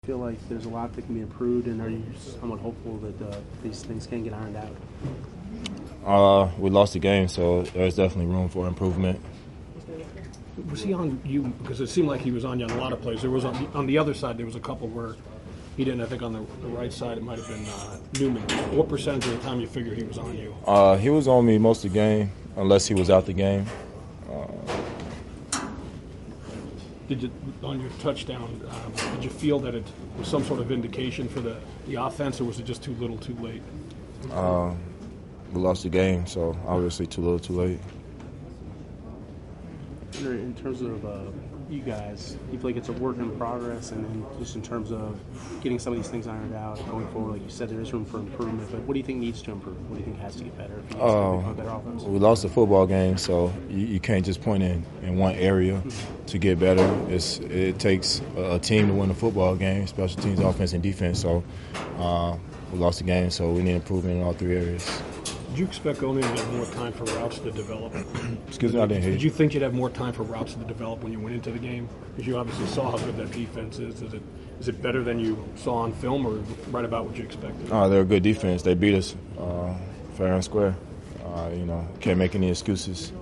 Feel like there's a lot that can be improved, and are you somewhat hopeful that these things can get ironed out? We lost the game, so there's definitely room for improvement. Was he on you? Because it seemed like he was on you on a lot of plays. There was on the other side. There was a couple where he didn't. I think on the right side it might have been Newman. What percentage of the time you figured he was on you? He was on me most of the game, unless he was out the game. Did you, on your touchdown, did you feel that it was some sort of indication for the offense, or was it just too little, too late? We lost the game, so obviously too little, too late. In terms of you guys, you feel like it's a work in progress, and then just in terms of getting some of these things ironed out going forward, like you said, there is room for improvement. But what do you think needs to improve? What do you think has to get better for you guys to become a better offense? We lost the football game, so you can't just point in one area to get better. It takes a team to win a football game, special teams, offense, and defense. So we lost the game, so we need improvement in all three areas. Did you expect going in to have more time for routes to develop? Excuse me, I didn't hear you. Did you think you'd have more time for routes to develop when you went into the game? Because you obviously saw how good that defense is. Is it better than you saw on film, or right about what you expected? They're a good defense. They beat us fair and square. Can't make any excuses.